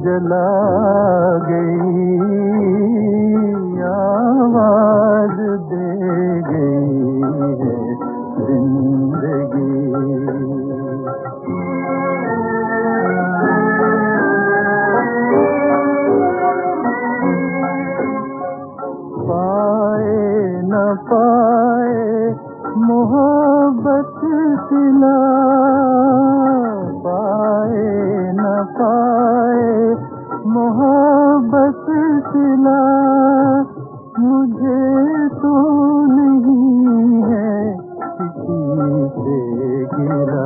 जला गई, आवाज दे गई है जिंदगी। पाए न पाए मोहब्बत सिला, पाए न पाए मोहब्बत सिला, मुझे तो नहीं है किसी से गिला।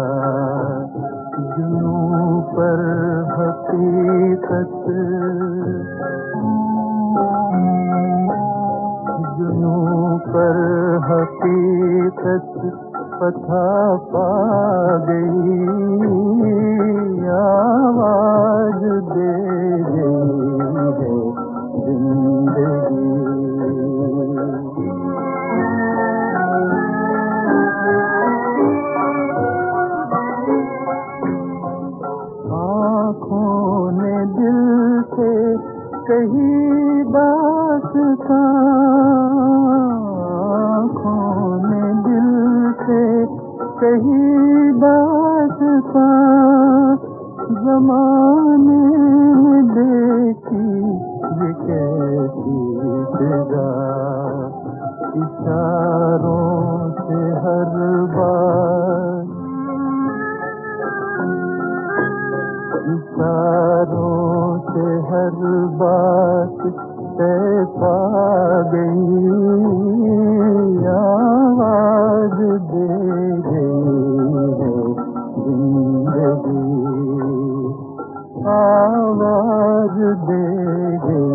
जुनूं पर हकीकत, जुनूं पर हकीकत पथा पा गई, आवाज दे गई है जिंदगी। आँखों ने दिल से कही दास्तां, आँखों ने दिल से कही दास्तां, ज़माने में देखी ये कैसी फिजा। इशारों से हर बार, इशारों से हर बात तय पा गई, आवाज दे गई है जिंदगी, आवाज दे गई।